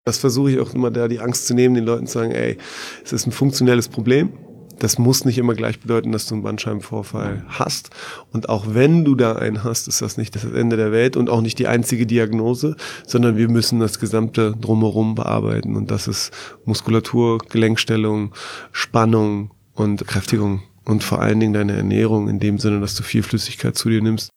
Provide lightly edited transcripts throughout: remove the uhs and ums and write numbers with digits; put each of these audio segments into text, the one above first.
Das versuche ich auch immer, da die Angst zu nehmen, den Leuten zu sagen, ey, es ist ein funktionelles Problem. Das muss nicht immer gleich bedeuten, dass du einen Bandscheibenvorfall hast. Und auch wenn du da einen hast, ist das nicht das Ende der Welt und auch nicht die einzige Diagnose, sondern wir müssen das gesamte Drumherum bearbeiten. Und das ist Muskulatur, Gelenkstellung, Spannung und Kräftigung und vor allen Dingen deine Ernährung in dem Sinne, dass du viel Flüssigkeit zu dir nimmst.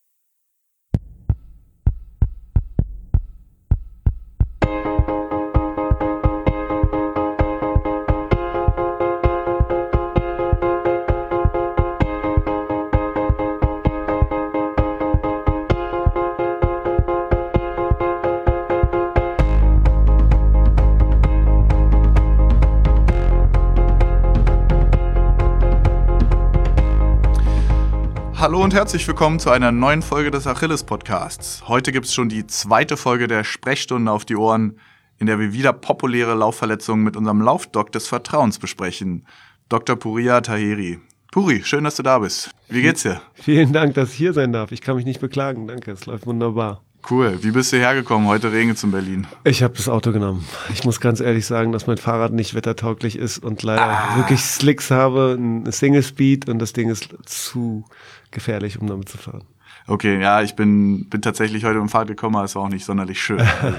Hallo und herzlich willkommen zu einer neuen Folge des Achilles-Podcasts. Heute gibt es schon die zweite Folge der Sprechstunde auf die Ohren, in der wir wieder populäre Laufverletzungen mit unserem Laufdoc des Vertrauens besprechen, Dr. Puriya Taheri. Puri, schön, dass du da bist. Wie geht's dir? Vielen Dank, dass ich hier sein darf. Ich kann mich nicht beklagen, danke, es läuft wunderbar. Cool. Wie bist du hergekommen? Heute regnet es in Berlin. Ich habe das Auto genommen. Ich muss ganz ehrlich sagen, dass mein Fahrrad nicht wettertauglich ist und leider wirklich Slicks habe, ein Single Speed und das Ding ist zu gefährlich, um damit zu fahren. Okay, ja, ich bin tatsächlich heute mit dem Fahrrad gekommen, aber es war auch nicht sonderlich schön.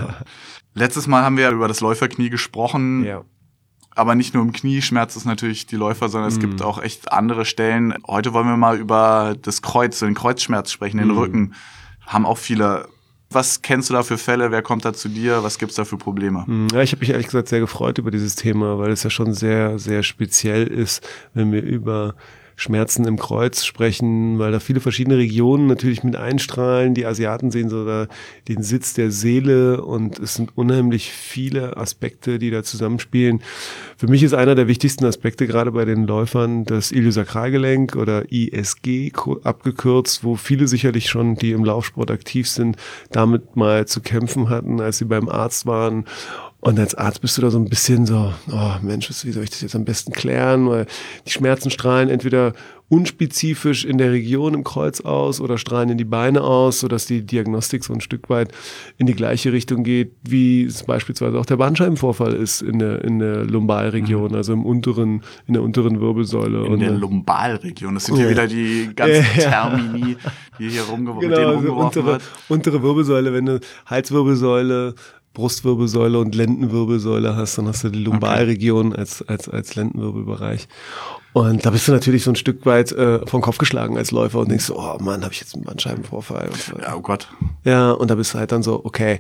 Letztes Mal haben wir über das Läuferknie gesprochen. Ja. Aber nicht nur im Knie schmerzt es natürlich die Läufer, sondern es gibt auch echt andere Stellen. Heute wollen wir mal über das Kreuz, den Kreuzschmerz sprechen, den Rücken. Haben auch viele. Was kennst du da für Fälle? Wer kommt da zu dir? Was gibt's da für Probleme? Ja, ich habe mich ehrlich gesagt sehr gefreut über dieses Thema, weil es ja schon sehr, sehr speziell ist, wenn wir über Schmerzen im Kreuz sprechen, weil da viele verschiedene Regionen natürlich mit einstrahlen. Die Asiaten sehen so da den Sitz der Seele und es sind unheimlich viele Aspekte, die da zusammenspielen. Für mich ist einer der wichtigsten Aspekte gerade bei den Läufern das Iliosakralgelenk oder ISG abgekürzt, wo viele sicherlich schon, die im Laufsport aktiv sind, damit mal zu kämpfen hatten, als sie beim Arzt waren. Und als Arzt bist du da so ein bisschen so, oh Mensch, wie soll ich das jetzt am besten klären? Weil die Schmerzen strahlen entweder unspezifisch in der Region im Kreuz aus oder strahlen in die Beine aus, sodass die Diagnostik so ein Stück weit in die gleiche Richtung geht, wie es beispielsweise auch der Bandscheibenvorfall ist in der Lumbalregion, also in der unteren Wirbelsäule. In der Lumbalregion, das sind hier wieder die ganzen Termini, die hier rumgeworfen werden. Untere Wirbelsäule, wenn du Halswirbelsäule, Brustwirbelsäule und Lendenwirbelsäule hast, dann hast du die Lumbalregion als Lendenwirbelbereich. Und da bist du natürlich so ein Stück weit vom Kopf geschlagen als Läufer und denkst so, oh Mann, habe ich jetzt einen Bandscheibenvorfall. Ja, oh Gott. Ja, und da bist du halt dann so, okay,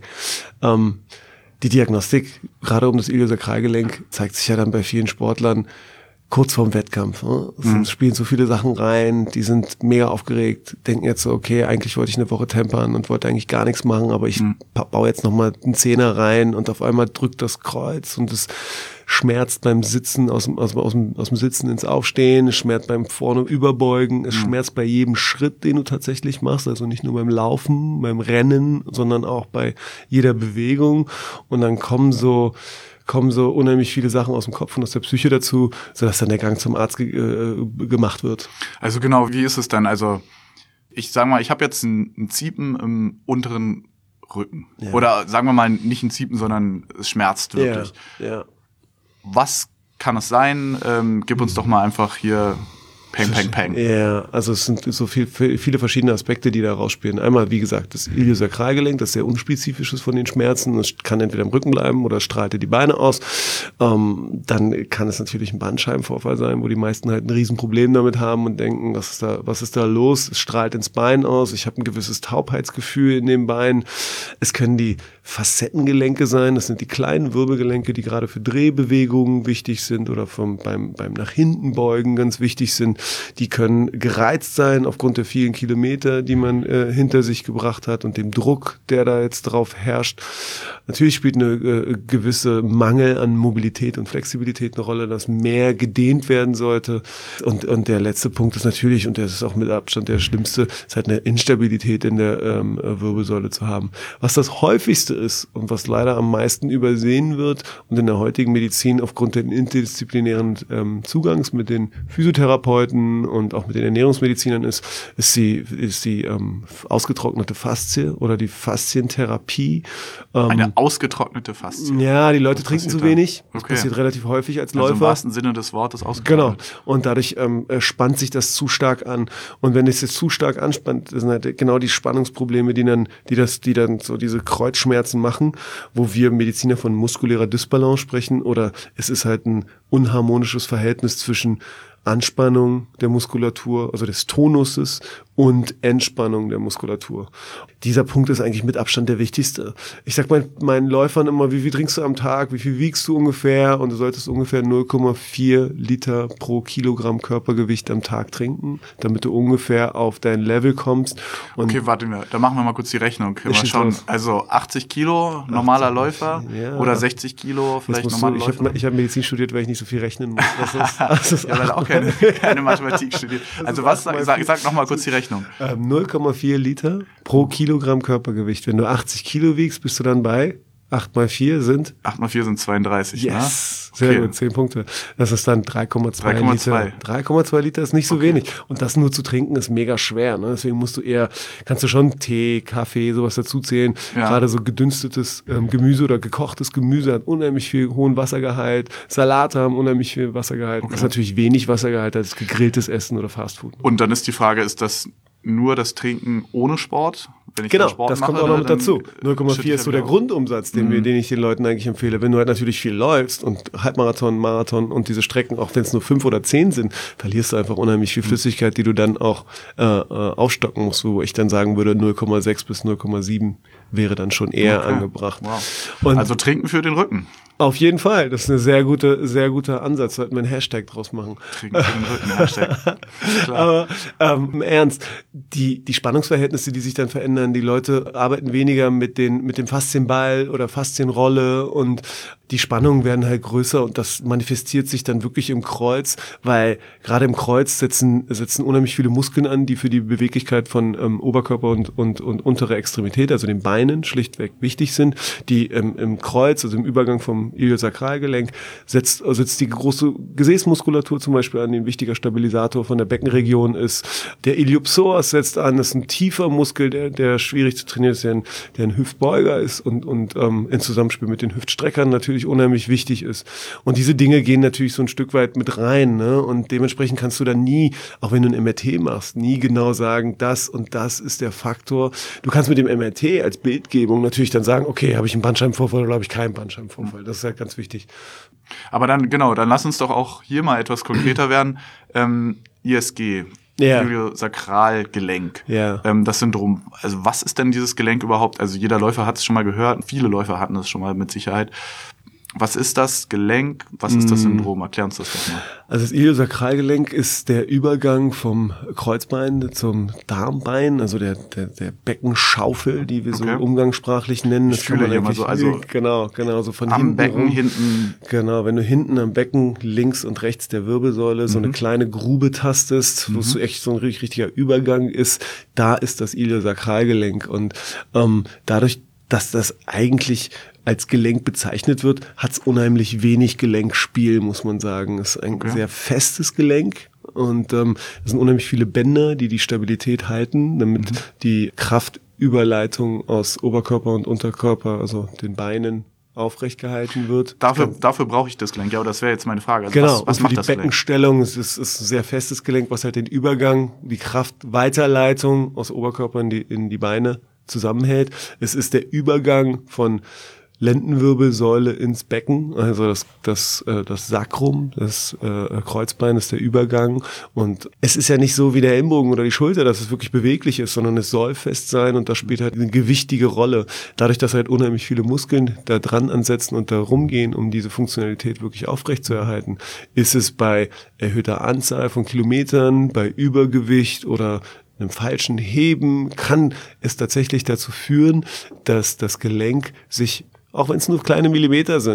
die Diagnostik, gerade um das Iliosakralgelenk, zeigt sich ja dann bei vielen Sportlern kurz vorm Wettkampf. Ne? Es spielen so viele Sachen rein, die sind mega aufgeregt, denken jetzt so, okay, eigentlich wollte ich eine Woche tempern und wollte eigentlich gar nichts machen, aber ich baue jetzt nochmal einen Zehner rein und auf einmal drückt das Kreuz und es schmerzt beim Sitzen aus dem Sitzen ins Aufstehen, es schmerzt beim vorne Überbeugen, es schmerzt bei jedem Schritt, den du tatsächlich machst, also nicht nur beim Laufen, beim Rennen, sondern auch bei jeder Bewegung und dann kommen so unheimlich viele Sachen aus dem Kopf und aus der Psyche dazu, sodass dann der Gang zum Arzt gemacht wird. Also genau, wie ist es dann? Also ich sag mal, ich habe jetzt ein Ziepen im unteren Rücken. Ja. Oder sagen wir mal nicht ein Ziepen, sondern es schmerzt wirklich. Ja. Was kann es sein? Gib uns doch mal einfach hier Peng. Ja, also es sind so viele verschiedene Aspekte, die da rausspielen. Einmal, wie gesagt, das Iliosakralgelenk, das sehr unspezifisch ist von den Schmerzen. Es kann entweder im Rücken bleiben oder strahlt dir die Beine aus. Dann kann es natürlich ein Bandscheibenvorfall sein, wo die meisten halt ein Riesenproblem damit haben und denken, was ist da los? Es strahlt ins Bein aus. Ich habe ein gewisses Taubheitsgefühl in den Beinen. Es können die Facettengelenke sein. Das sind die kleinen Wirbelgelenke, die gerade für Drehbewegungen wichtig sind oder beim nach hinten beugen ganz wichtig sind. Die können gereizt sein aufgrund der vielen Kilometer, die man hinter sich gebracht hat und dem Druck, der da jetzt drauf herrscht. Natürlich spielt eine gewisse Mangel an Mobilität und Flexibilität eine Rolle, dass mehr gedehnt werden sollte. Und der letzte Punkt ist natürlich, und das ist auch mit Abstand der schlimmste, ist halt eine Instabilität in der Wirbelsäule zu haben. Was das häufigste ist und was leider am meisten übersehen wird und in der heutigen Medizin aufgrund der interdisziplinären Zugangs mit den Physiotherapeuten Physiotherapeuten und auch mit den Ernährungsmedizinern ist die ausgetrocknete Faszie oder die Faszientherapie. Eine ausgetrocknete Faszie? Ja, die Leute trinken zu wenig. Das Okay. passiert relativ häufig als Also Läufer. im wahrsten Sinne des Wortes ausgetrocknet. Genau. Und dadurch spannt sich das zu stark an. Und wenn es jetzt zu stark anspannt, das sind halt genau die Spannungsprobleme, die dann so diese Kreuzschmerzen machen, wo wir Mediziner von muskulärer Dysbalance sprechen, oder es ist halt ein unharmonisches Verhältnis zwischen Anspannung der Muskulatur, also des Tonuses, und Entspannung der Muskulatur. Dieser Punkt ist eigentlich mit Abstand der wichtigste. Ich sag meinen Läufern immer, wie viel trinkst du am Tag, wie viel wiegst du ungefähr? Und du solltest ungefähr 0,4 Liter pro Kilogramm Körpergewicht am Tag trinken, damit du ungefähr auf dein Level kommst. Und Okay, warte mal, da machen wir mal kurz die Rechnung. Mal schieß schauen, los. also 80 Kilo, normaler Läufer, ja. oder 60 Kilo, vielleicht jetzt normaler ich Läufer. hab Medizin studiert, weil ich nicht so viel rechnen muss. Das ist Ja, weil auch keine Mathematik studiert. Also was, sag noch mal kurz die Rechnung. 0,4 Liter pro Kilogramm Körpergewicht. Wenn du 80 Kilo wiegst, bist du dann bei 8 mal 4 sind 8 mal 4 sind 32, yes, ne? sehr Okay. gut, 10 Punkte. Das ist dann 3,2 Liter. 3,2 Liter ist nicht so wenig. Und das nur zu trinken ist mega schwer. Ne? Deswegen kannst du schon Tee, Kaffee, sowas dazu zählen. Ja. Gerade so gedünstetes Gemüse oder gekochtes Gemüse hat unheimlich viel hohen Wassergehalt. Salate haben unheimlich viel Wassergehalt. Das ist natürlich wenig Wassergehalt als gegrilltes Essen oder Fastfood. Und dann ist die Frage, ist das nur das Trinken ohne Sport? Wenn ich Genau, keinen Sport das mache, kommt auch noch mit dann dazu. schütte 0,4 ich ist so ja der wieder Grundumsatz, den ich den Leuten eigentlich empfehle. Wenn du halt natürlich viel läufst und Halbmarathon, Marathon und diese Strecken, auch wenn es nur 5 oder 10 sind, verlierst du einfach unheimlich viel Flüssigkeit, die du dann auch aufstocken musst, wo ich dann sagen würde, 0,6 bis 0,7 wäre dann schon eher angebracht. Wow. Und Also trinken für den Rücken. auf jeden Fall, das ist eine sehr guter Ansatz, sollten wir einen Hashtag draus machen. Trinken für den Rücken, Hashtag. Klar. Aber im Ernst, die Spannungsverhältnisse, die sich dann verändern, die Leute arbeiten weniger mit dem Faszienball oder Faszienrolle und die Spannungen werden halt größer und das manifestiert sich dann wirklich im Kreuz, weil gerade im Kreuz setzen unheimlich viele Muskeln an, die für die Beweglichkeit von Oberkörper und untere Extremität, also den Beinen, schlichtweg wichtig sind. Die im Kreuz, also im Übergang vom Iliosakralgelenk, setzt die große Gesäßmuskulatur zum Beispiel an, die ein wichtiger Stabilisator von der Beckenregion ist. Der Iliopsoas setzt an, das ist ein tiefer Muskel, der schwierig zu trainieren ist, der ein Hüftbeuger ist und in Zusammenspiel mit den Hüftstreckern natürlich unheimlich wichtig ist. Und diese Dinge gehen natürlich so ein Stück weit mit rein, ne? Und dementsprechend kannst du dann nie, auch wenn du ein MRT machst, nie genau sagen, das und das ist der Faktor. Du kannst mit dem MRT als Bildgebung natürlich dann sagen, okay, habe ich einen Bandscheibenvorfall oder habe ich keinen Bandscheibenvorfall. Das ist halt ganz wichtig. Aber dann lass uns doch auch hier mal etwas konkreter werden. ISG. Ja. Iliosakralgelenk. Ja. Das Syndrom. Also was ist denn dieses Gelenk überhaupt? Also jeder Läufer hat es schon mal gehört. Viele Läufer hatten es schon mal mit Sicherheit. Was ist das Gelenk? Was ist das Syndrom? Erklär uns das doch mal. Also das Iliosakralgelenk ist der Übergang vom Kreuzbein zum Darmbein, also der Beckenschaufel, die wir so umgangssprachlich nennen. Das fühle hier mal so, also genau, so von am hinten Becken rum. hinten. Genau, wenn du hinten am Becken links und rechts der Wirbelsäule so eine kleine Grube tastest, wo es so echt so ein richtiger Übergang ist, da ist das Iliosakralgelenk und dadurch, dass das eigentlich als Gelenk bezeichnet wird, hat es unheimlich wenig Gelenkspiel, muss man sagen. Es ist ein sehr festes Gelenk und es sind unheimlich viele Bänder, die Stabilität halten, damit die Kraftüberleitung aus Oberkörper und Unterkörper, also den Beinen, aufrecht gehalten wird. Dafür brauche ich das Gelenk, ja, aber das wäre jetzt meine Frage. Also Genau, was und für macht die das Gelenk? Beckenstellung ist ein sehr festes Gelenk, was halt den Übergang, die Kraftweiterleitung aus Oberkörper in die Beine zusammenhält. Es ist der Übergang von Lendenwirbelsäule ins Becken, also das Sacrum, das Kreuzbein ist der Übergang und es ist ja nicht so wie der Ellenbogen oder die Schulter, dass es wirklich beweglich ist, sondern es soll fest sein und das spielt halt eine gewichtige Rolle. Dadurch, dass halt unheimlich viele Muskeln da dran ansetzen und da rumgehen, um diese Funktionalität wirklich aufrecht zu erhalten, ist es bei erhöhter Anzahl von Kilometern, bei Übergewicht oder einem falschen Heben, kann es tatsächlich dazu führen, dass das Gelenk sich, auch wenn es nur kleine Millimeter sind,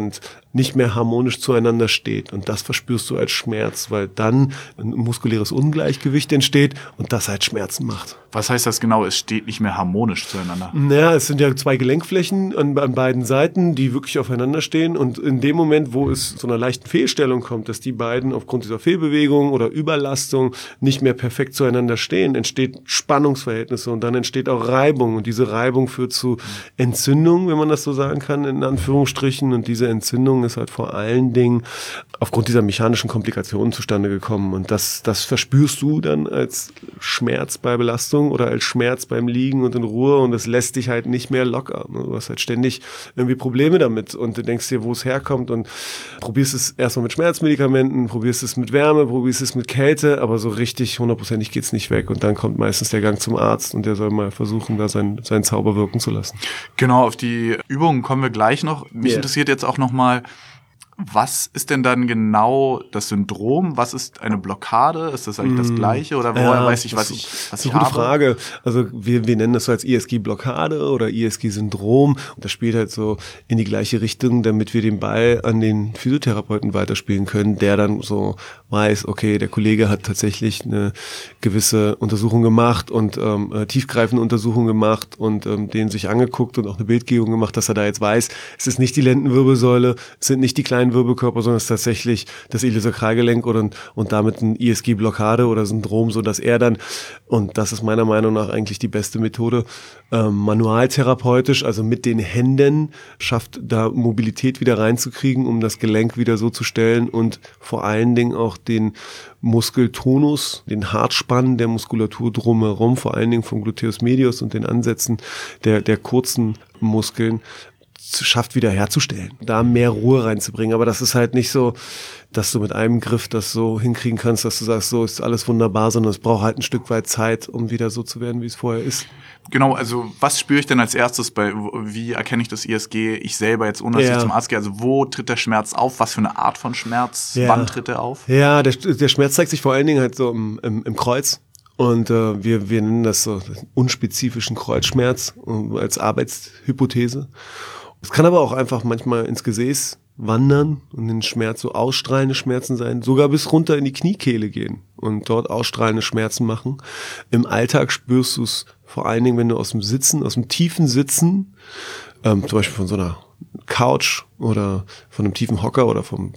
nicht mehr harmonisch zueinander steht. Und das verspürst du als Schmerz, weil dann ein muskuläres Ungleichgewicht entsteht und das halt Schmerzen macht. Was heißt das genau? Es steht nicht mehr harmonisch zueinander? Naja, es sind ja 2 Gelenkflächen an beiden Seiten, die wirklich aufeinander stehen. Und in dem Moment, wo es zu einer leichten Fehlstellung kommt, dass die beiden aufgrund dieser Fehlbewegung oder Überlastung nicht mehr perfekt zueinander stehen, entsteht Spannungsverhältnisse und dann entsteht auch Reibung. Und diese Reibung führt zu Entzündung, wenn man das so sagen kann, in Anführungsstrichen. Und diese Entzündung ist halt vor allen Dingen aufgrund dieser mechanischen Komplikationen zustande gekommen. Und das verspürst du dann als Schmerz bei Belastung oder als Schmerz beim Liegen und in Ruhe und das lässt dich halt nicht mehr locker. Du hast halt ständig irgendwie Probleme damit und du denkst dir, wo es herkommt und probierst es erstmal mit Schmerzmedikamenten, probierst es mit Wärme, probierst es mit Kälte, aber so richtig 100%ig geht's nicht weg und dann kommt meistens der Gang zum Arzt und der soll mal versuchen, da seinen Zauber wirken zu lassen. Genau, auf die Übungen kommen wir gleich noch. Mich interessiert jetzt auch nochmal, was ist denn dann genau das Syndrom? Was ist eine Blockade? Ist das eigentlich das Gleiche? Oder woher weiß ich, was ich habe? Das ist eine gute Frage. Also wir nennen das so als ISG-Blockade oder ISG-Syndrom. Und das spielt halt so in die gleiche Richtung, damit wir den Ball an den Physiotherapeuten weiterspielen können, der dann so weiß, okay, der Kollege hat tatsächlich eine gewisse Untersuchung gemacht und tiefgreifende Untersuchung gemacht und den sich angeguckt und auch eine Bildgebung gemacht, dass er da jetzt weiß, es ist nicht die Lendenwirbelsäule, es sind nicht die kleinen Wirbelkörper, sondern es ist tatsächlich das Iliosakralgelenk und damit ein ISG-Blockade oder Syndrom, so dass er dann, und das ist meiner Meinung nach eigentlich die beste Methode, manualtherapeutisch, also mit den Händen, schafft da Mobilität wieder reinzukriegen, um das Gelenk wieder so zu stellen und vor allen Dingen auch den Muskeltonus, den Hartspann der Muskulatur drumherum, vor allen Dingen vom Gluteus medius und den Ansätzen der kurzen Muskeln, schafft wieder herzustellen, da mehr Ruhe reinzubringen. Aber das ist halt nicht so, dass du mit einem Griff das so hinkriegen kannst, dass du sagst, so ist alles wunderbar, sondern es braucht halt ein Stück weit Zeit, um wieder so zu werden, wie es vorher ist. Genau, also was spüre ich denn als erstes wie erkenne ich das ISG, ich selber jetzt, ohne dass ich zum Arzt gehe, also wo tritt der Schmerz auf, was für eine Art von Schmerz, wann tritt er auf? Ja, der Schmerz zeigt sich vor allen Dingen halt so im Kreuz. Und wir nennen das so unspezifischen Kreuzschmerz als Arbeitshypothese. Es kann aber auch einfach manchmal ins Gesäß wandern und den Schmerz so ausstrahlende Schmerzen sein, sogar bis runter in die Kniekehle gehen und dort ausstrahlende Schmerzen machen. Im Alltag spürst du es vor allen Dingen, wenn du aus dem tiefen Sitzen, zum Beispiel von so einer Couch oder von einem tiefen Hocker oder vom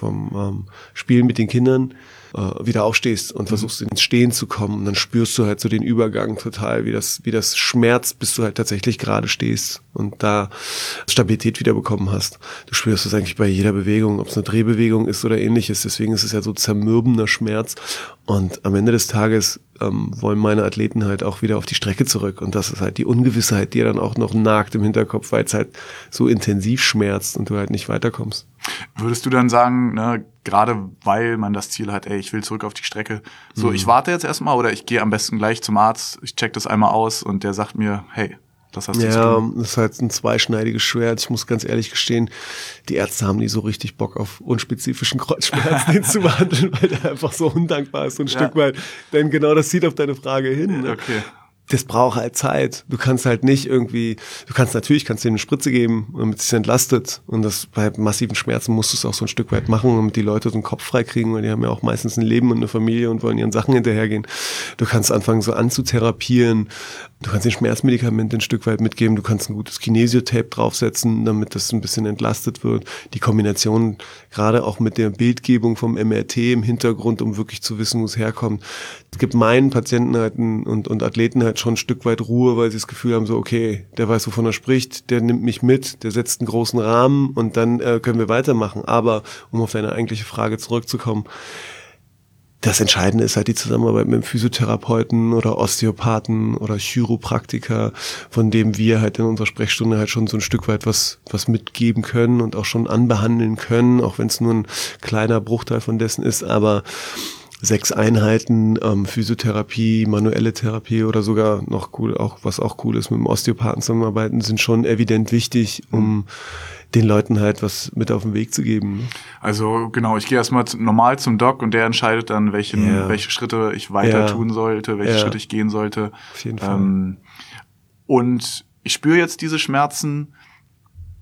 Spielen mit den Kindern wieder aufstehst und versuchst ins Stehen zu kommen und dann spürst du halt so den Übergang total, wie das schmerzt, bis du halt tatsächlich gerade stehst und da Stabilität wieder bekommen hast. Du spürst es eigentlich bei jeder Bewegung, ob es eine Drehbewegung ist oder ähnliches, deswegen ist es ja so zermürbender Schmerz und am Ende des Tages wollen meine Athleten halt auch wieder auf die Strecke zurück und das ist halt die Ungewissheit, die ja dann auch noch nagt im Hinterkopf, weil es halt so intensiv schmerzt und du halt nicht weiterkommst. Würdest du dann sagen, ne, gerade weil man das Ziel hat, ich will zurück auf die Strecke, so ich warte jetzt erstmal oder ich gehe am besten gleich zum Arzt, ich check das einmal aus und der sagt mir, hey, das hast du zu tun. Das ist halt ein zweischneidiges Schwert. Ich muss ganz ehrlich gestehen, die Ärzte haben nie so richtig Bock auf unspezifischen Kreuzschmerz, den zu behandeln, weil der einfach so undankbar ist, so ein Stück weit. Denn genau das zieht auf deine Frage hin. Ne? Okay. Das braucht halt Zeit. Du kannst halt nicht irgendwie, kannst denen eine Spritze geben, damit es sich entlastet. Und das bei massiven Schmerzen musst du es auch so ein Stück weit machen, damit die Leute so einen Kopf frei kriegen, weil die haben ja auch meistens ein Leben und eine Familie und wollen ihren Sachen hinterhergehen. Du kannst anfangen so anzutherapieren. Du kannst den Schmerzmedikament ein Stück weit mitgeben. Du kannst ein gutes Kinesiotape draufsetzen, damit das ein bisschen entlastet wird. Die Kombination, gerade auch mit der Bildgebung vom MRT im Hintergrund, um wirklich zu wissen, wo es herkommt. Es gibt meinen Patienten halt und Athleten halt schon ein Stück weit Ruhe, weil sie das Gefühl haben, so okay, der weiß, wovon er spricht, der nimmt mich mit, der setzt einen großen Rahmen und dann können wir weitermachen. Aber um auf deine eigentliche Frage zurückzukommen, das Entscheidende ist halt die Zusammenarbeit mit dem Physiotherapeuten oder Osteopathen oder Chiropraktiker, von dem wir halt in unserer Sprechstunde halt schon so ein Stück weit was mitgeben können und auch schon anbehandeln können, auch wenn es nur ein kleiner Bruchteil von dessen ist, aber 6 Einheiten Physiotherapie, manuelle Therapie oder sogar noch cool, auch was auch cool ist, mit dem Osteopathen zusammenarbeiten, sind schon evident wichtig, um den Leuten halt was mit auf den Weg zu geben. Also genau, ich gehe erstmal normal zum Doc und der entscheidet dann, welche Schritte ich weiter tun sollte, welche Schritte ich gehen sollte. Auf jeden Fall. Und ich spüre jetzt diese Schmerzen.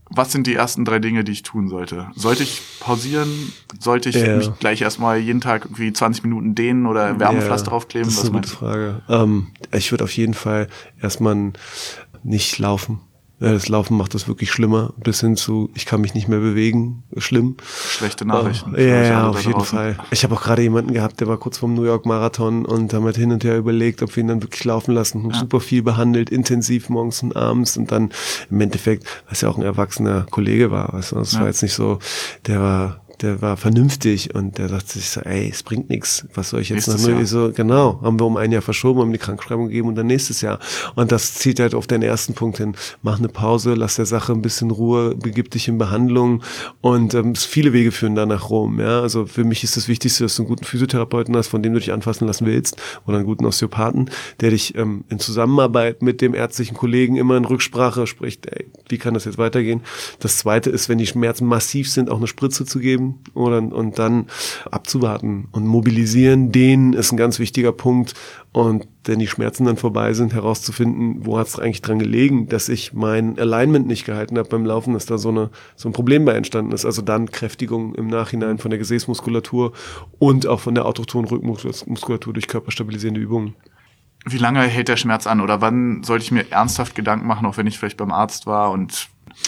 Was sind die ersten 3 Dinge, die ich tun sollte? Sollte ich pausieren? Sollte ich mich gleich erstmal jeden Tag irgendwie 20 Minuten dehnen oder Wärmepflaster draufkleben? Das ist eine gute Frage. Ich würde auf jeden Fall erstmal nicht laufen. Ja, das Laufen macht das wirklich schlimmer, bis hin zu, ich kann mich nicht mehr bewegen, schlimm. Schlechte Nachrichten. Ja, auf jeden Fall. Ich habe auch gerade jemanden gehabt, der war kurz vorm New York Marathon und haben halt hin und her überlegt, ob wir ihn dann wirklich laufen lassen. Super viel behandelt, intensiv morgens und abends und dann im Endeffekt, was ja auch ein erwachsener Kollege war, weißt du, das war jetzt nicht so, der war vernünftig und der dachte sich so, ey, es bringt nichts, was soll ich jetzt noch nur so, genau, haben wir um ein Jahr verschoben, haben die Krankschreibung gegeben und dann nächstes Jahr. Und das zieht halt auf den ersten Punkt hin. Mach eine Pause, lass der Sache ein bisschen Ruhe, begib dich in Behandlung und viele Wege führen da nach Rom, ja. Also für mich ist das Wichtigste, dass du einen guten Physiotherapeuten hast, von dem du dich anfassen lassen willst oder einen guten Osteopathen, der dich in Zusammenarbeit mit dem ärztlichen Kollegen immer in Rücksprache spricht, ey, wie kann das jetzt weitergehen? Das Zweite ist, wenn die Schmerzen massiv sind, auch eine Spritze zu geben, und dann abzuwarten und mobilisieren, den ist ein ganz wichtiger Punkt und wenn die Schmerzen dann vorbei sind, herauszufinden, wo hat es eigentlich dran gelegen, dass ich mein Alignment nicht gehalten habe beim Laufen, dass da so ein Problem bei entstanden ist. Also dann Kräftigung im Nachhinein von der Gesäßmuskulatur und auch von der autochthonen Rückenmuskulatur durch körperstabilisierende Übungen. Wie lange hält der Schmerz an oder wann sollte ich mir ernsthaft Gedanken machen, auch wenn ich vielleicht beim Arzt war und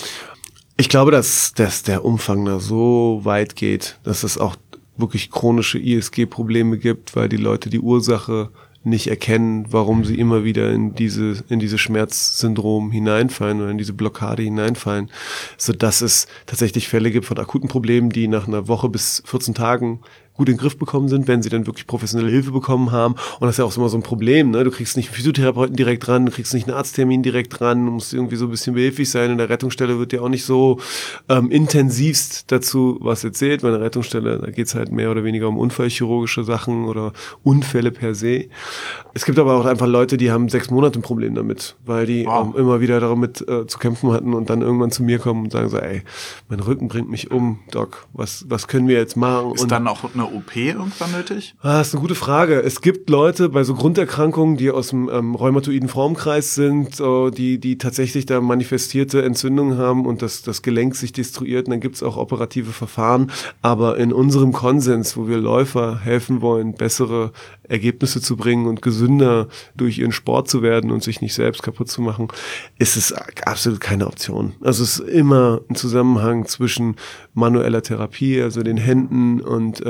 ich glaube, dass der Umfang da so weit geht, dass es auch wirklich chronische ISG-Probleme gibt, weil die Leute die Ursache nicht erkennen, warum sie immer wieder in diese Schmerzsyndrom hineinfallen oder in diese Blockade hineinfallen, so dass es tatsächlich Fälle gibt von akuten Problemen, die nach einer Woche bis 14 Tagen gut in den Griff bekommen sind, wenn sie dann wirklich professionelle Hilfe bekommen haben. Und das ist ja auch immer so ein Problem, ne? Du kriegst nicht einen Physiotherapeuten direkt ran, du kriegst nicht einen Arzttermin direkt ran, du musst irgendwie so ein bisschen behilflich sein. In der Rettungsstelle wird dir auch nicht so intensivst dazu was erzählt. Bei einer Rettungsstelle, da geht's halt mehr oder weniger um unfallchirurgische Sachen oder Unfälle per se. Es gibt aber auch einfach Leute, die haben 6 Monate ein Problem damit, weil die immer wieder damit zu kämpfen hatten und dann irgendwann zu mir kommen und sagen so, ey, mein Rücken bringt mich um, Doc, was können wir jetzt machen? Ist dann auch eine OP irgendwann nötig? Das ist eine gute Frage. Es gibt Leute bei so Grunderkrankungen, die aus dem rheumatoiden Formkreis sind, die tatsächlich da manifestierte Entzündungen haben und das Gelenk sich destruiert. Und dann gibt es auch operative Verfahren. Aber in unserem Konsens, wo wir Läufer helfen wollen, bessere Ergebnisse zu bringen und gesünder durch ihren Sport zu werden und sich nicht selbst kaputt zu machen, ist es absolut keine Option. Also es ist immer ein Zusammenhang zwischen manueller Therapie, also den Händen und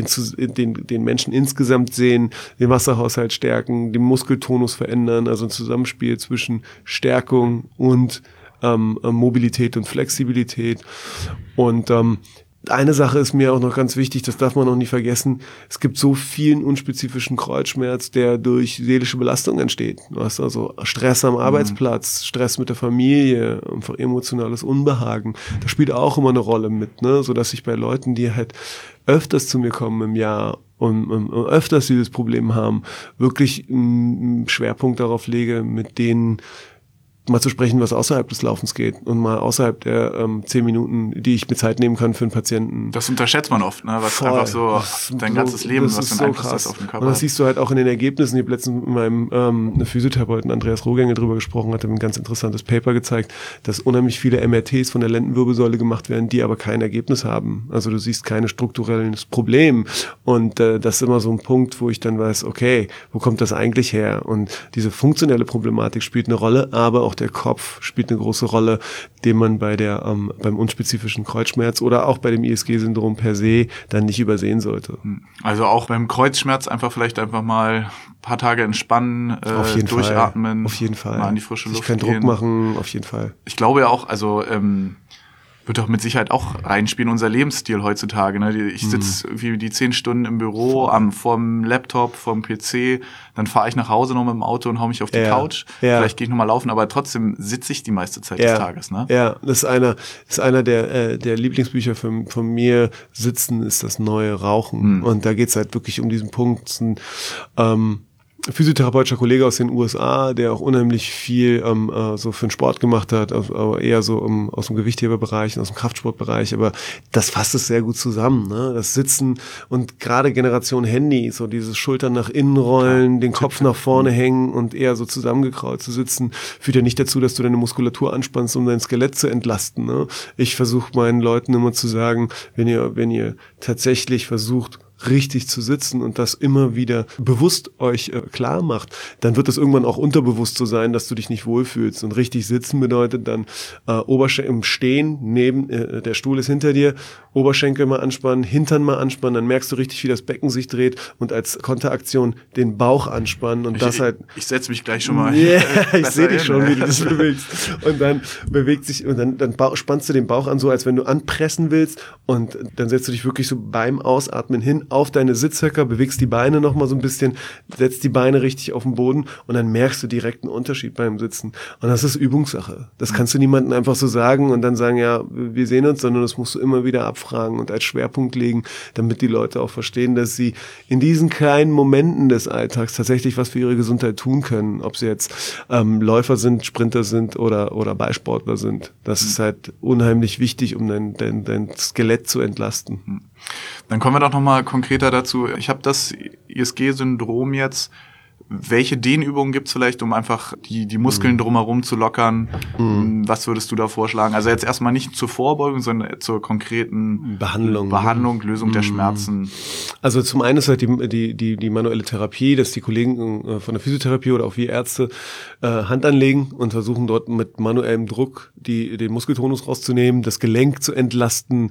den Menschen insgesamt sehen, den Wasserhaushalt stärken, den Muskeltonus verändern, also ein Zusammenspiel zwischen Stärkung und Mobilität und Flexibilität. Und eine Sache ist mir auch noch ganz wichtig, das darf man noch nie vergessen, es gibt so vielen unspezifischen Kreuzschmerz, der durch seelische Belastung entsteht. Du hast also Stress am Arbeitsplatz, Stress mit der Familie, einfach emotionales Unbehagen. Das spielt auch immer eine Rolle mit, ne? Sodass ich bei Leuten, die halt öfters zu mir kommen im Jahr und öfters dieses Problem haben, wirklich einen Schwerpunkt darauf lege, mit denen mal zu sprechen, was außerhalb des Laufens geht und mal außerhalb der 10 Minuten, die ich mir Zeit nehmen kann für einen Patienten. Das unterschätzt man oft, ne? Was voll, einfach so dein ganzes Leben, was für einen Einfluss das auf den Körper hat. Und das siehst du halt auch in den Ergebnissen. Ich habe letztens mit meinem Physiotherapeuten Andreas Rohgängel drüber gesprochen, hat ihm ein ganz interessantes Paper gezeigt, dass unheimlich viele MRTs von der Lendenwirbelsäule gemacht werden, die aber kein Ergebnis haben. Also du siehst kein strukturelles Problem. Und das ist immer so ein Punkt, wo ich dann weiß, okay, wo kommt das eigentlich her? Und diese funktionelle Problematik spielt eine Rolle, aber auch der Kopf spielt eine große Rolle, den man beim unspezifischen Kreuzschmerz oder auch bei dem ISG-Syndrom per se dann nicht übersehen sollte. Also auch beim Kreuzschmerz vielleicht einfach mal ein paar Tage entspannen, durchatmen, auf jeden Fall. Mal an die frische Luft gehen. Keinen Druck machen, auf jeden Fall. Ich glaube ja auch, also wird doch mit Sicherheit auch reinspielen, unser Lebensstil heutzutage. Ne? Ich sitze irgendwie die 10 Stunden im Büro vorm Laptop, vorm PC, dann fahre ich nach Hause noch mit dem Auto und hau mich auf die Couch. Ja. Vielleicht gehe ich nochmal laufen, aber trotzdem sitze ich die meiste Zeit des Tages. Ne? Ja, das ist einer der Lieblingsbücher von mir. Sitzen ist das neue Rauchen. Und da geht's halt wirklich um diesen Punkt, physiotherapeutischer Kollege aus den USA, der auch unheimlich viel so für den Sport gemacht hat, aber eher so aus dem Gewichtheberbereich, aus dem Kraftsportbereich, aber das fasst es sehr gut zusammen, ne? Das Sitzen und gerade Generation Handy, so dieses Schultern nach innen rollen, den Kopf nach vorne hängen und eher so zusammengekraut zu sitzen, führt ja nicht dazu, dass du deine Muskulatur anspannst, um dein Skelett zu entlasten, ne? Ich versuche meinen Leuten immer zu sagen, wenn ihr tatsächlich versucht, richtig zu sitzen und das immer wieder bewusst euch klar macht, dann wird es irgendwann auch unterbewusst so sein, dass du dich nicht wohlfühlst. Und richtig sitzen bedeutet dann im Stehen, neben der Stuhl ist hinter dir, Oberschenkel mal anspannen, Hintern mal anspannen, dann merkst du richtig, wie das Becken sich dreht und als Konteraktion den Bauch anspannen und Ich setze mich gleich schon mal. Yeah, ich sehe dich schon, wie du dich bewegst. Und dann bewegt sich und dann spannst du den Bauch an, so als wenn du anpressen willst und dann setzt du dich wirklich so beim Ausatmen hin auf deine Sitzhöcker, bewegst die Beine nochmal so ein bisschen, setzt die Beine richtig auf den Boden und dann merkst du direkt einen Unterschied beim Sitzen. Und das ist Übungssache. Das kannst du niemandem einfach so sagen und dann sagen, ja, wir sehen uns, sondern das musst du immer wieder abfragen und als Schwerpunkt legen, damit die Leute auch verstehen, dass sie in diesen kleinen Momenten des Alltags tatsächlich was für ihre Gesundheit tun können. Ob sie jetzt Läufer sind, Sprinter sind oder Ballsportler sind. Das ist halt unheimlich wichtig, um dein Skelett zu entlasten. Dann kommen wir doch nochmal konkreter dazu. Ich habe das ISG-Syndrom jetzt. Welche Dehnübungen gibt's vielleicht, um einfach die Muskeln drumherum zu lockern? Was würdest du da vorschlagen? Also jetzt erstmal nicht zur Vorbeugung, sondern zur konkreten Behandlung, Lösung der Schmerzen. Also zum einen ist halt die manuelle Therapie, dass die Kollegen von der Physiotherapie oder auch wir Ärzte Hand anlegen und versuchen dort mit manuellem Druck den Muskeltonus rauszunehmen, das Gelenk zu entlasten,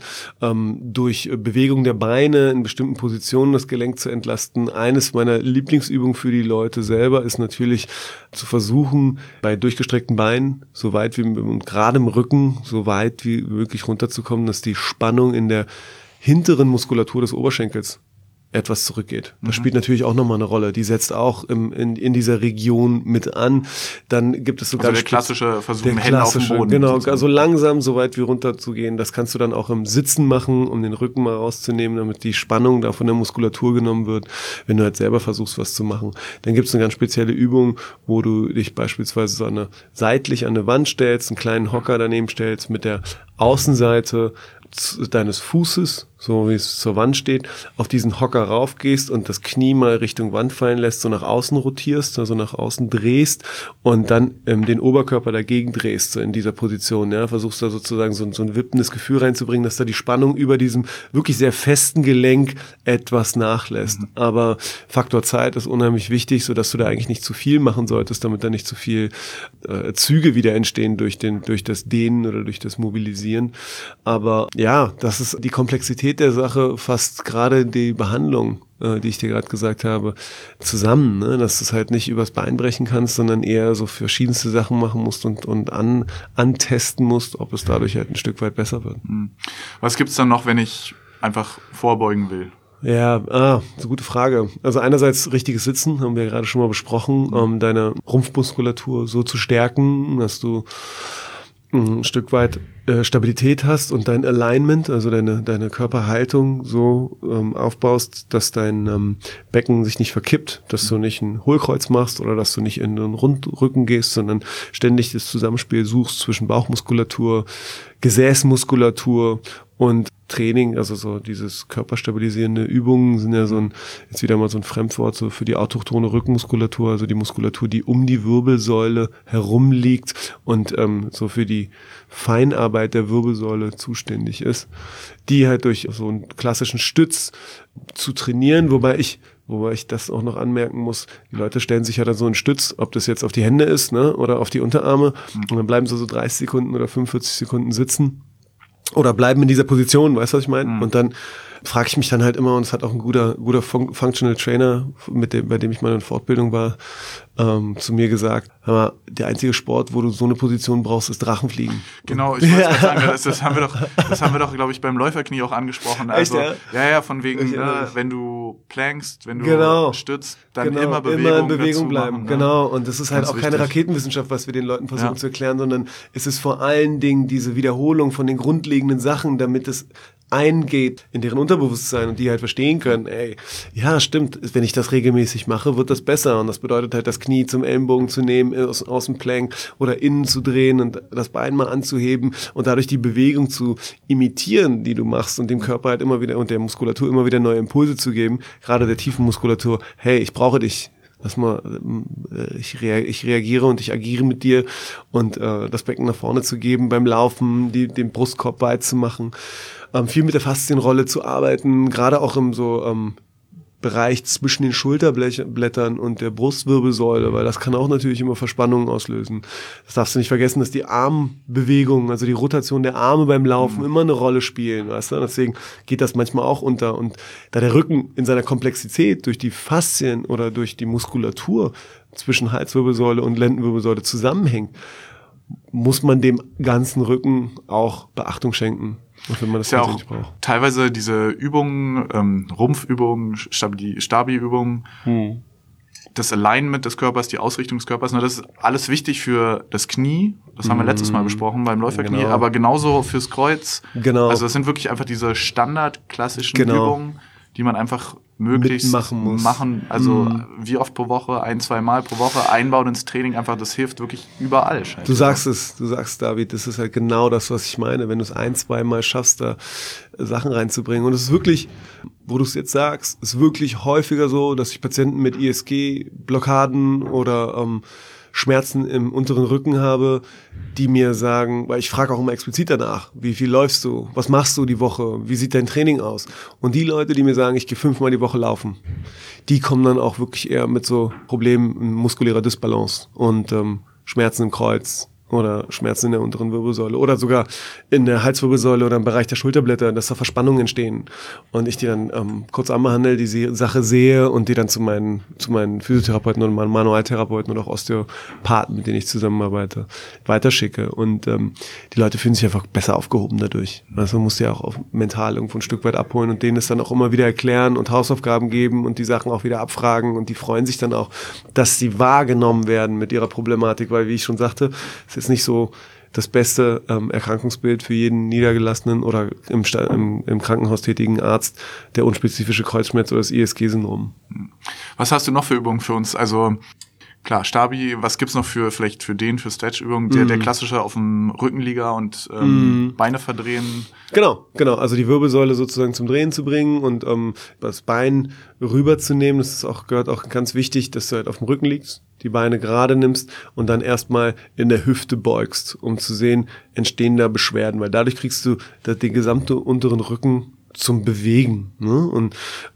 durch Bewegung der Beine in bestimmten Positionen das Gelenk zu entlasten. Eines meiner Lieblingsübungen für die Leute selber ist natürlich zu versuchen, bei durchgestreckten Beinen, so weit wie gerade im Rücken, so weit wie möglich runterzukommen, dass die Spannung in der hinteren Muskulatur des Oberschenkels etwas zurückgeht. Das spielt natürlich auch nochmal eine Rolle. Die setzt auch in dieser Region mit an. Dann gibt es sogar der klassische Versuch, Hände auf dem Boden. Genau, also langsam so weit wie runter zu gehen. Das kannst du dann auch im Sitzen machen, um den Rücken mal rauszunehmen, damit die Spannung da von der Muskulatur genommen wird, wenn du halt selber versuchst, was zu machen. Dann gibt es eine ganz spezielle Übung, wo du dich beispielsweise so seitlich an eine Wand stellst, einen kleinen Hocker daneben stellst, mit der Außenseite deines Fußes, so wie es zur Wand steht, auf diesen Hocker raufgehst und das Knie mal Richtung Wand fallen lässt, so nach außen rotierst, also nach außen drehst und dann den Oberkörper dagegen drehst, so in dieser Position. Ja, versuchst da sozusagen so ein wippendes Gefühl reinzubringen, dass da die Spannung über diesem wirklich sehr festen Gelenk etwas nachlässt. Aber Faktor Zeit ist unheimlich wichtig, sodass du da eigentlich nicht zu viel machen solltest, damit da nicht zu viel Züge wieder entstehen durch das Dehnen oder durch das Mobilisieren. Aber ja, das ist die Komplexität der Sache, fast gerade die Behandlung, die ich dir gerade gesagt habe, zusammen, ne? Dass du es halt nicht übers Bein brechen kannst, sondern eher so verschiedenste Sachen machen musst und antesten musst, ob es dadurch halt ein Stück weit besser wird. Was gibt's dann noch, wenn ich einfach vorbeugen will? Ja, das ist eine gute Frage. Also einerseits richtiges Sitzen, haben wir ja gerade schon mal besprochen, um deine Rumpfmuskulatur so zu stärken, dass du ein Stück weit Stabilität hast und dein Alignment, also deine Körperhaltung so aufbaust, dass dein Becken sich nicht verkippt, dass du nicht ein Hohlkreuz machst oder dass du nicht in den Rundrücken gehst, sondern ständig das Zusammenspiel suchst zwischen Bauchmuskulatur, Gesäßmuskulatur und Training, also so dieses körperstabilisierende Übungen sind ja jetzt wieder mal so ein Fremdwort so für die autochtone Rückenmuskulatur, also die Muskulatur, die um die Wirbelsäule herum liegt und so für die Feinarbeit der Wirbelsäule zuständig ist, die halt durch so einen klassischen Stütz zu trainieren, wobei ich das auch noch anmerken muss, die Leute stellen sich ja dann so einen Stütz, ob das jetzt auf die Hände ist, ne, oder auf die Unterarme, und dann bleiben sie so 30 Sekunden oder 45 Sekunden sitzen oder bleiben in dieser Position, weißt du, was ich meine? Und dann frage ich mich dann halt immer, und es hat auch ein guter Functional Trainer, bei dem ich mal in Fortbildung war, zu mir gesagt, aber der einzige Sport, wo du so eine Position brauchst, ist Drachenfliegen. Genau, ich wollte gerade sagen, das haben wir doch, glaube ich, beim Läuferknie auch angesprochen. Also, echt, ja? Ja, von wegen, wenn du plankst, wenn du stützt, dann immer in Bewegung bleiben. Machen, genau, und das ist halt auch keine Raketenwissenschaft, was wir den Leuten versuchen zu erklären, sondern es ist vor allen Dingen diese Wiederholung von den grundlegenden Sachen, damit es eingeht in deren Unterbewusstsein und die halt verstehen können, ey, ja, stimmt, wenn ich das regelmäßig mache, wird das besser. Und das bedeutet halt, das Knie zum Ellenbogen zu nehmen, aus dem Plank oder innen zu drehen und das Bein mal anzuheben und dadurch die Bewegung zu imitieren, die du machst und dem Körper halt immer wieder und der Muskulatur immer wieder neue Impulse zu geben, gerade der tiefen Muskulatur, hey, ich brauche dich. Lass mal, ich reagiere und ich agiere mit dir und das Becken nach vorne zu geben beim Laufen, den Brustkorb weit zu machen, viel mit der Faszienrolle zu arbeiten, gerade auch im so Bereich zwischen den Schulterblättern und der Brustwirbelsäule, weil das kann auch natürlich immer Verspannungen auslösen. Das darfst du nicht vergessen, dass die Armbewegungen, also die Rotation der Arme beim Laufen immer eine Rolle spielen, weißt du? Deswegen geht das manchmal auch unter. Und da der Rücken in seiner Komplexität durch die Faszien oder durch die Muskulatur zwischen Halswirbelsäule und Lendenwirbelsäule zusammenhängt, muss man dem ganzen Rücken auch Beachtung schenken. Und wenn man das ja auch nicht braucht. Teilweise diese Übungen, Rumpfübungen, Stabi-Übungen, das Alignment des Körpers, die Ausrichtung des Körpers, das ist alles wichtig für das Knie. Das haben wir letztes Mal besprochen beim Läuferknie, Genau. aber genauso fürs Kreuz. Genau. Also das sind wirklich einfach diese standardklassischen Übungen, die man einfach möglichst mitmachen muss. Also wie oft pro Woche, 1-2 Mal pro Woche einbauen ins Training, einfach das hilft wirklich überall. Du sagst, David, das ist halt genau das, was ich meine, wenn du es 1-2 Mal schaffst, da Sachen reinzubringen. Und es ist wirklich, wo du es jetzt sagst, ist wirklich häufiger so, dass ich Patienten mit ISG-Blockaden oder Schmerzen im unteren Rücken habe, die mir sagen, weil ich frage auch immer explizit danach, wie viel läufst du, was machst du die Woche, wie sieht dein Training aus? Und die Leute, die mir sagen, ich gehe 5-mal die Woche laufen, die kommen dann auch wirklich eher mit so Problemen muskulärer Dysbalance und Schmerzen im Kreuz oder Schmerzen in der unteren Wirbelsäule oder sogar in der Halswirbelsäule oder im Bereich der Schulterblätter, dass da Verspannungen entstehen und ich die dann kurz anbehandle, die Sache sehe und die dann zu meinen Physiotherapeuten oder meinen Manualtherapeuten oder auch Osteopathen, mit denen ich zusammenarbeite, weiterschicke und die Leute fühlen sich einfach besser aufgehoben dadurch. Also man muss die auch mental irgendwo ein Stück weit abholen und denen es dann auch immer wieder erklären und Hausaufgaben geben und die Sachen auch wieder abfragen und die freuen sich dann auch, dass sie wahrgenommen werden mit ihrer Problematik, weil wie ich schon sagte, es ist nicht so das beste Erkrankungsbild für jeden niedergelassenen oder im Krankenhaus tätigen Arzt, der unspezifische Kreuzschmerz oder das ISG-Syndrom. Was hast du noch für Übungen für uns? Also klar, Stabi, was gibt's noch für Stretch-Übungen? Der klassische auf dem Rückenlieger und Beine verdrehen. Genau. Also die Wirbelsäule sozusagen zum Drehen zu bringen und das Bein rüberzunehmen. Gehört auch ganz wichtig, dass du halt auf dem Rücken liegst, die Beine gerade nimmst und dann erstmal in der Hüfte beugst, um zu sehen, entstehen da Beschwerden, weil dadurch kriegst du den gesamten unteren Rücken zum Bewegen. Ne? Und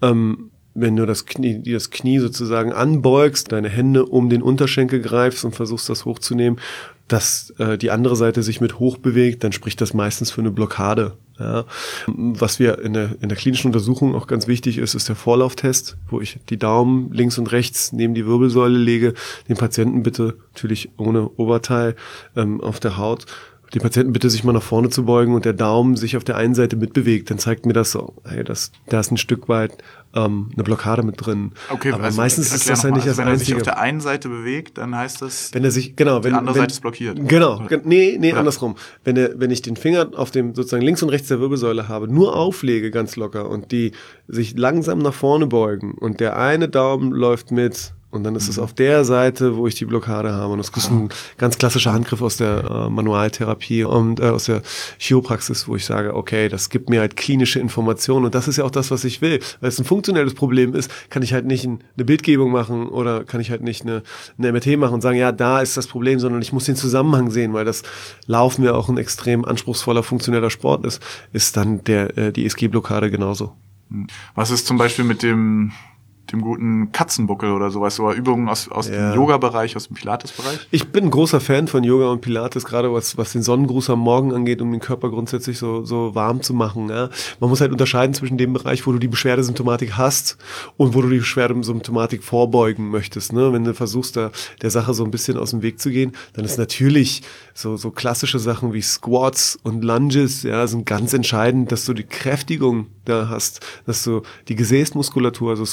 wenn du das Knie sozusagen anbeugst, deine Hände um den Unterschenkel greifst und versuchst, das hochzunehmen, dass die andere Seite sich mit hoch bewegt, dann spricht das meistens für eine Blockade. Ja. Was wir in der klinischen Untersuchung auch ganz wichtig ist der Vorlauftest, wo ich die Daumen links und rechts neben die Wirbelsäule lege, den Patienten bitte, natürlich ohne Oberteil, auf der Haut, den Patienten bitte sich mal nach vorne zu beugen und der Daumen sich auf der einen Seite mitbewegt, dann zeigt mir das so, hey, da ist ein Stück weit eine Blockade mit drin. Okay, aber also meistens ist das ja nicht das Einzige. Wenn er sich auf der einen Seite bewegt, dann heißt das, wenn er sich, genau, die andere Seite ist blockiert. Genau, nee, andersrum. Wenn ich den Finger auf dem sozusagen links und rechts der Wirbelsäule habe, nur auflege ganz locker und die sich langsam nach vorne beugen und der eine Daumen läuft mit, und dann ist es auf der Seite, wo ich die Blockade habe. Und das ist ein ganz klassischer Handgriff aus der Manualtherapie und aus der Chiropraxis, wo ich sage, okay, das gibt mir halt klinische Informationen. Und das ist ja auch das, was ich will. Weil es ein funktionelles Problem ist, kann ich halt nicht eine Bildgebung machen oder kann ich halt nicht eine MRT machen und sagen, ja, da ist das Problem, sondern ich muss den Zusammenhang sehen, weil das Laufen ja auch ein extrem anspruchsvoller, funktioneller Sport ist dann die ISG-Blockade genauso. Was ist zum Beispiel mit dem guten Katzenbuckel oder sowas, oder Übungen aus dem Yoga-Bereich, aus dem Pilates-Bereich? Ich bin ein großer Fan von Yoga und Pilates, gerade was den Sonnengruß am Morgen angeht, um den Körper grundsätzlich so warm zu machen. Ja. Man muss halt unterscheiden zwischen dem Bereich, wo du die Beschwerdesymptomatik hast und wo du die Beschwerdesymptomatik vorbeugen möchtest. Ne? Wenn du versuchst, da der Sache so ein bisschen aus dem Weg zu gehen, dann ist natürlich so klassische Sachen wie Squats und Lunges, ja, sind ganz entscheidend, dass du die Kräftigung da hast, dass du die Gesäßmuskulatur, also Squats ist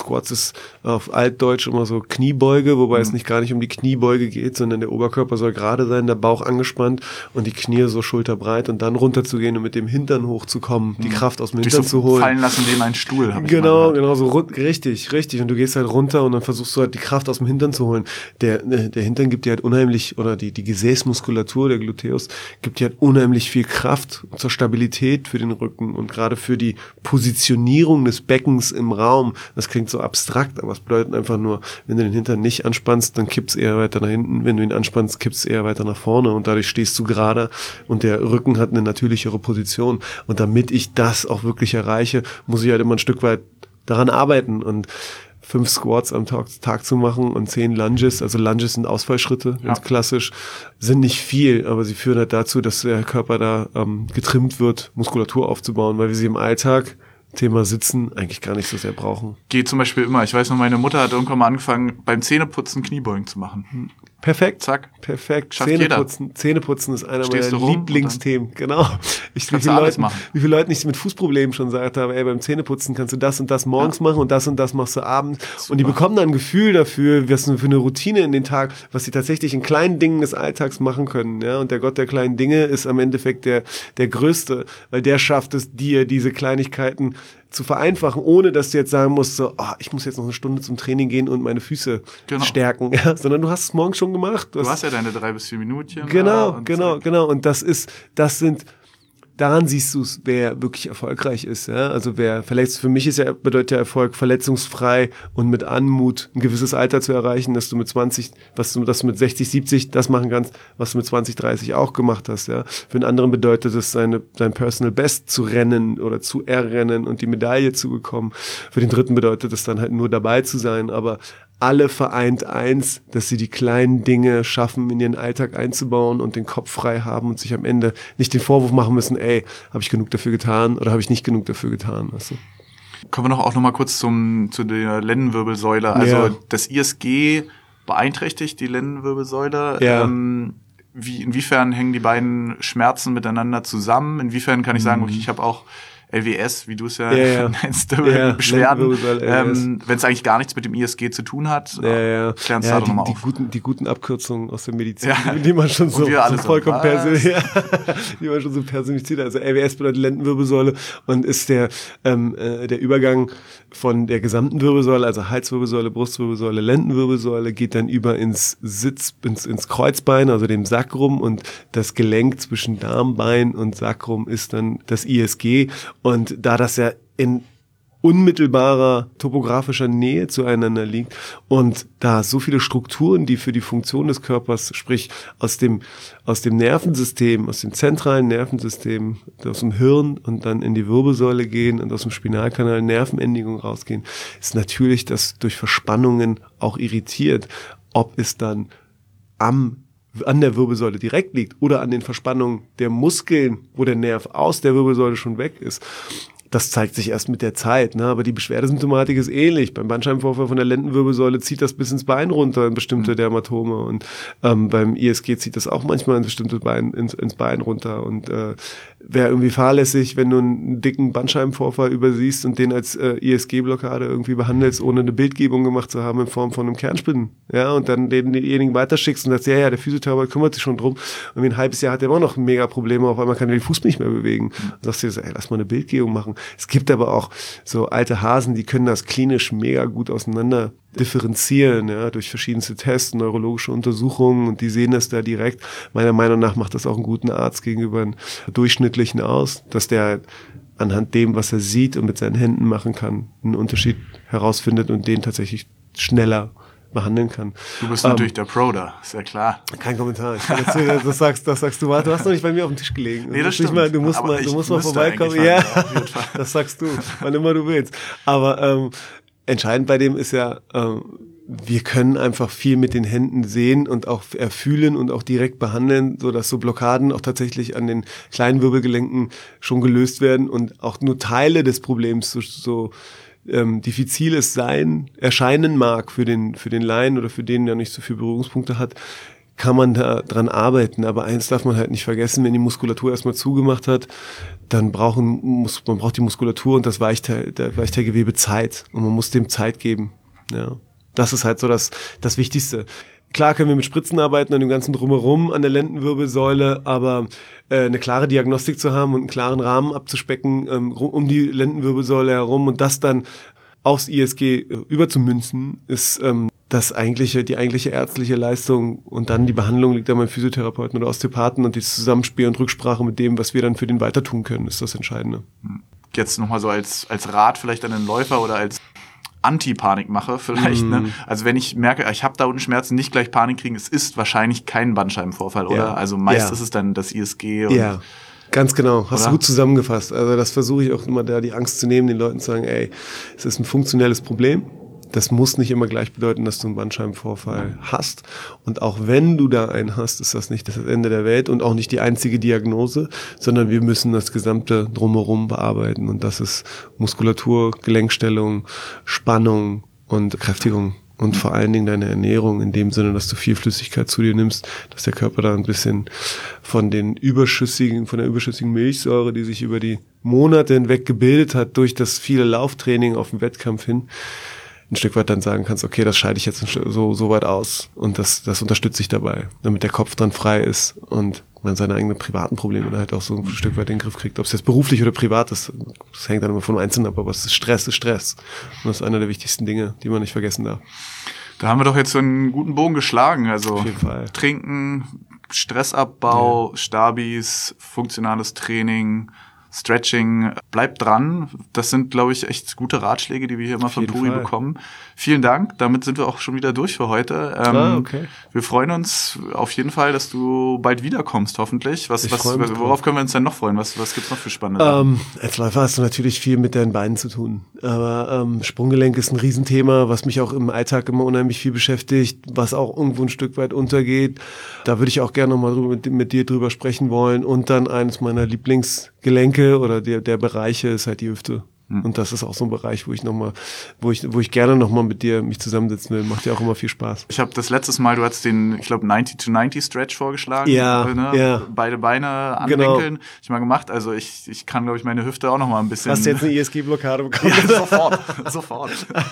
das auf Altdeutsch immer so Kniebeuge, wobei es gar nicht um die Kniebeuge geht, sondern der Oberkörper soll gerade sein, der Bauch angespannt und die Knie so schulterbreit und dann runterzugehen und mit dem Hintern hochzukommen, die Kraft aus dem Hintern zu holen. Fallen lassen wie ein Stuhl. Genau, so richtig. Und du gehst halt runter und dann versuchst du halt die Kraft aus dem Hintern zu holen. Der Hintern gibt dir halt unheimlich, oder die Gesäßmuskulatur, der Gluteus, gibt dir halt unheimlich viel Kraft zur Stabilität für den Rücken und gerade für die Positionierung des Beckens im Raum. Das klingt so abstrakt, aber es bedeutet einfach nur, wenn du den Hintern nicht anspannst, dann kippt's eher weiter nach hinten. Wenn du ihn anspannst, kippt's eher weiter nach vorne und dadurch stehst du gerade und der Rücken hat eine natürlichere Position. Und damit ich das auch wirklich erreiche, muss ich halt immer ein Stück weit daran arbeiten und 5 Squats am Tag zu machen und 10 Lunges, also Lunges sind Ausfallschritte, ganz klassisch, sind nicht viel, aber sie führen halt dazu, dass der Körper da getrimmt wird, Muskulatur aufzubauen, weil wir sie im Alltag, Thema Sitzen, eigentlich gar nicht so sehr brauchen. Geht zum Beispiel immer. Ich weiß noch, meine Mutter hat irgendwann mal angefangen, beim Zähneputzen Kniebeugen zu machen. Perfekt. Zack. Perfekt. Schafft Zähneputzen ist einer Stehst meiner Lieblingsthemen. Genau. Wie viele Leute ich mit Fußproblemen schon gesagt habe, beim Zähneputzen kannst du das und das morgens machen und das machst du abends. Super. Und die bekommen dann ein Gefühl dafür, was für eine Routine in den Tag, was sie tatsächlich in kleinen Dingen des Alltags machen können. Ja? Und der Gott der kleinen Dinge ist am Endeffekt der Größte, weil der schafft es dir, diese Kleinigkeiten zu vereinfachen, ohne dass du jetzt sagen musst, so, ich muss jetzt noch eine Stunde zum Training gehen und meine Füße stärken, ja? Sondern du hast es morgens schon gemacht. Du hast ja deine 3 bis 4 Minütchen. Genau. Und daran siehst du es, wer wirklich erfolgreich ist, ja. Also für mich bedeutet ja Erfolg verletzungsfrei und mit Anmut ein gewisses Alter zu erreichen, dass du mit 20, dass du mit 60, 70 das machen kannst, was du mit 20, 30 auch gemacht hast, ja. Für den anderen bedeutet es, sein Personal Best zu rennen oder zu errennen und die Medaille zu bekommen. Für den dritten bedeutet es dann halt nur dabei zu sein, aber alle vereint eins, dass sie die kleinen Dinge schaffen, in ihren Alltag einzubauen und den Kopf frei haben und sich am Ende nicht den Vorwurf machen müssen, habe ich genug dafür getan oder habe ich nicht genug dafür getan, weißt du? Kommen wir auch noch mal kurz zu der Lendenwirbelsäule. Also das ISG beeinträchtigt die Lendenwirbelsäule. Ja. Inwiefern hängen die beiden Schmerzen miteinander zusammen? Inwiefern kann ich sagen, okay, ich habe auch LWS, wie du es nennst, Beschwerden, wenn es eigentlich gar nichts mit dem ISG zu tun hat. Klär uns da doch nochmal auf. Die guten Abkürzungen aus der Medizin, die man schon so vollkommen personifiziert. Also LWS bedeutet Lendenwirbelsäule und ist der Übergang von der gesamten Wirbelsäule, also Halswirbelsäule, Brustwirbelsäule, Lendenwirbelsäule, geht dann über ins Kreuzbein, also dem Sacrum, und das Gelenk zwischen Darmbein und Sacrum ist dann das ISG. Und da das ja in unmittelbarer topografischer Nähe zueinander liegt und da so viele Strukturen, die für die Funktion des Körpers, sprich aus dem Nervensystem, aus dem zentralen Nervensystem, aus dem Hirn und dann in die Wirbelsäule gehen und aus dem Spinalkanal Nervenendigung rausgehen, ist natürlich das durch Verspannungen auch irritiert, ob es dann an der Wirbelsäule direkt liegt oder an den Verspannungen der Muskeln, wo der Nerv aus der Wirbelsäule schon weg ist. Das zeigt sich erst mit der Zeit, ne? Aber die Beschwerdesymptomatik ist ähnlich. Beim Bandscheibenvorfall von der Lendenwirbelsäule zieht das bis ins Bein runter in bestimmte Dermatome und beim ISG zieht das auch manchmal in bestimmte ins Bein runter und wäre irgendwie fahrlässig, wenn du einen dicken Bandscheibenvorfall übersiehst und den als ISG-Blockade irgendwie behandelst, ohne eine Bildgebung gemacht zu haben in Form von einem Kernspinnen, ja, und dann denjenigen weiterschickst und sagst, der Physiotherapeut kümmert sich schon drum und wie ein halbes Jahr hat der immer noch mega Probleme, auf einmal kann er den Fuß nicht mehr bewegen. Dann sagst du dir so, lass mal eine Bildgebung machen. Es gibt aber auch so alte Hasen, die können das klinisch mega gut auseinander differenzieren, ja, durch verschiedenste Tests, neurologische Untersuchungen, und die sehen das da direkt. Meiner Meinung nach macht das auch einen guten Arzt gegenüber einem Durchschnittlichen aus, dass der anhand dem, was er sieht und mit seinen Händen machen kann, einen Unterschied herausfindet und den tatsächlich schneller behandeln kann. Du bist natürlich der Pro da, ist ja klar. Kein Kommentar. Das sagst du. Du hast doch nicht bei mir auf dem Tisch gelegen. Nee, das stimmt. Du musst mal vorbeikommen. Ja, das sagst du, wann immer du willst. Aber entscheidend bei dem ist ja, wir können einfach viel mit den Händen sehen und auch erfühlen und auch direkt behandeln, so dass so Blockaden auch tatsächlich an den kleinen Wirbelgelenken schon gelöst werden und auch nur Teile des Problems so diffizil es erscheinen mag für den Laien oder für den, der nicht so viele Berührungspunkte hat, kann man da dran arbeiten. Aber eins darf man halt nicht vergessen, wenn die Muskulatur erstmal zugemacht hat, dann braucht die Muskulatur und das Weichteiggewebe Zeit. Und man muss dem Zeit geben. Ja. Das ist halt so das Wichtigste. Klar können wir mit Spritzen arbeiten an dem ganzen Drumherum an der Lendenwirbelsäule, aber eine klare Diagnostik zu haben und einen klaren Rahmen abzuspecken um die Lendenwirbelsäule herum und das dann aufs ISG überzumünzen, ist die eigentliche ärztliche Leistung, und dann die Behandlung liegt dann beim Physiotherapeuten oder Osteopathen, und das Zusammenspiel und Rücksprache mit dem, was wir dann für den weiter tun können, ist das Entscheidende. Jetzt nochmal so als Rat vielleicht an den Läufer oder als Anti-Panikmache vielleicht. Ne? Also wenn ich merke, ich habe da unten Schmerzen, nicht gleich Panik kriegen, es ist wahrscheinlich kein Bandscheibenvorfall, oder? Also meist ist es dann das ISG. Ja, ganz genau. Hast du gut zusammengefasst. Also das versuche ich auch immer, da die Angst zu nehmen, den Leuten zu sagen, ey, es ist ein funktionelles Problem. Das muss nicht immer gleich bedeuten, dass du einen Bandscheibenvorfall hast. Und auch wenn du da einen hast, ist das nicht das Ende der Welt und auch nicht die einzige Diagnose, sondern wir müssen das gesamte Drumherum bearbeiten. Und das ist Muskulatur, Gelenkstellung, Spannung und Kräftigung. Und vor allen Dingen deine Ernährung in dem Sinne, dass du viel Flüssigkeit zu dir nimmst, dass der Körper da ein bisschen von der überschüssigen Milchsäure, die sich über die Monate hinweg gebildet hat, durch das viele Lauftraining auf den Wettkampf hin, ein Stück weit dann sagen kannst, okay, das scheide ich jetzt so weit aus, und das unterstütze ich dabei, damit der Kopf dann frei ist und man seine eigenen privaten Probleme dann halt auch so ein Stück weit in den Griff kriegt. Ob es jetzt beruflich oder privat ist, das hängt dann immer vom Einzelnen ab, aber es ist Stress. Und das ist einer der wichtigsten Dinge, die man nicht vergessen darf. Da haben wir doch jetzt so einen guten Bogen geschlagen. Also auf jeden Fall. Trinken, Stressabbau, Stabis, funktionales Training, Stretching, bleibt dran. Das sind, glaube ich, echt gute Ratschläge, die wir hier immer von Puri bekommen. Vielen Dank. Damit sind wir auch schon wieder durch für heute. Okay. Wir freuen uns auf jeden Fall, dass du bald wiederkommst, hoffentlich. Worauf können wir uns denn noch freuen? Was gibt's noch für spannende Sachen? Als Läufer hast du natürlich viel mit deinen Beinen zu tun. Aber Sprunggelenk ist ein Riesenthema, was mich auch im Alltag immer unheimlich viel beschäftigt, was auch irgendwo ein Stück weit untergeht. Da würde ich auch gerne nochmal mit dir drüber sprechen wollen. Und dann eines meiner Lieblingsgelenke oder der Bereiche ist halt die Hüfte. Und das ist auch so ein Bereich, wo ich gerne nochmal mit dir mich zusammensetzen will. Macht ja auch immer viel Spaß. Ich habe das letztes Mal, du hast den, ich glaube, 90-to-90 Stretch vorgeschlagen. Ja. Beide Beine anwinkeln. Genau. Ich mal gemacht. Also ich kann, glaube ich, meine Hüfte auch nochmal ein bisschen. Hast du jetzt eine ISG-Blockade bekommen? Ja, sofort.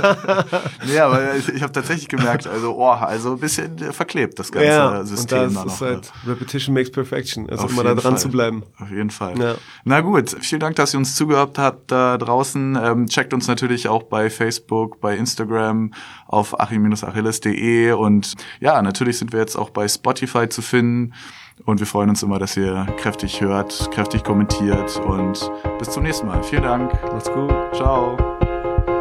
Nee, aber ich habe tatsächlich gemerkt, also ein bisschen verklebt, das ganze System. Und das ist halt Repetition makes perfection. Also immer da dran zu bleiben. Auf jeden Fall. Ja. Na gut, vielen Dank, dass ihr uns zugehört habt da draußen. Checkt uns natürlich auch bei Facebook, bei Instagram auf achim-achilles.de, und ja, natürlich sind wir jetzt auch bei Spotify zu finden, und wir freuen uns immer, dass ihr kräftig hört, kräftig kommentiert, und bis zum nächsten Mal. Vielen Dank. Macht's gut. Ciao.